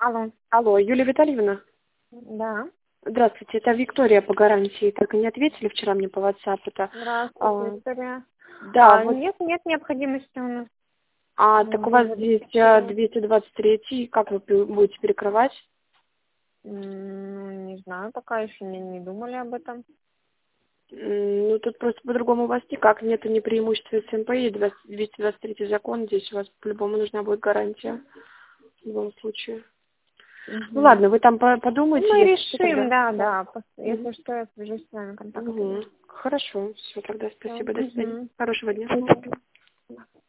Алло. Алло, Юлия Витальевна? Да. Здравствуйте, это Виктория по гарантии. Только не ответили вчера мне по WhatsApp. Здравствуйте, Виктория. Да, вот. Нет необходимости у нас. Так у вас здесь 223, как вы будете перекрывать? Не знаю, пока еще не думали об этом. Ну, тут просто по-другому у вас никак. Нету ни преимущества СМП и 223 закон. Здесь у вас по-любому нужна будет гарантия. В любом случае. Ну ладно, вы там подумайте. Мы если решим, тогда. да. Если что, я свяжусь с вами контактом. Хорошо, все, тогда спасибо, до свидания. Мгм. Хорошего дня.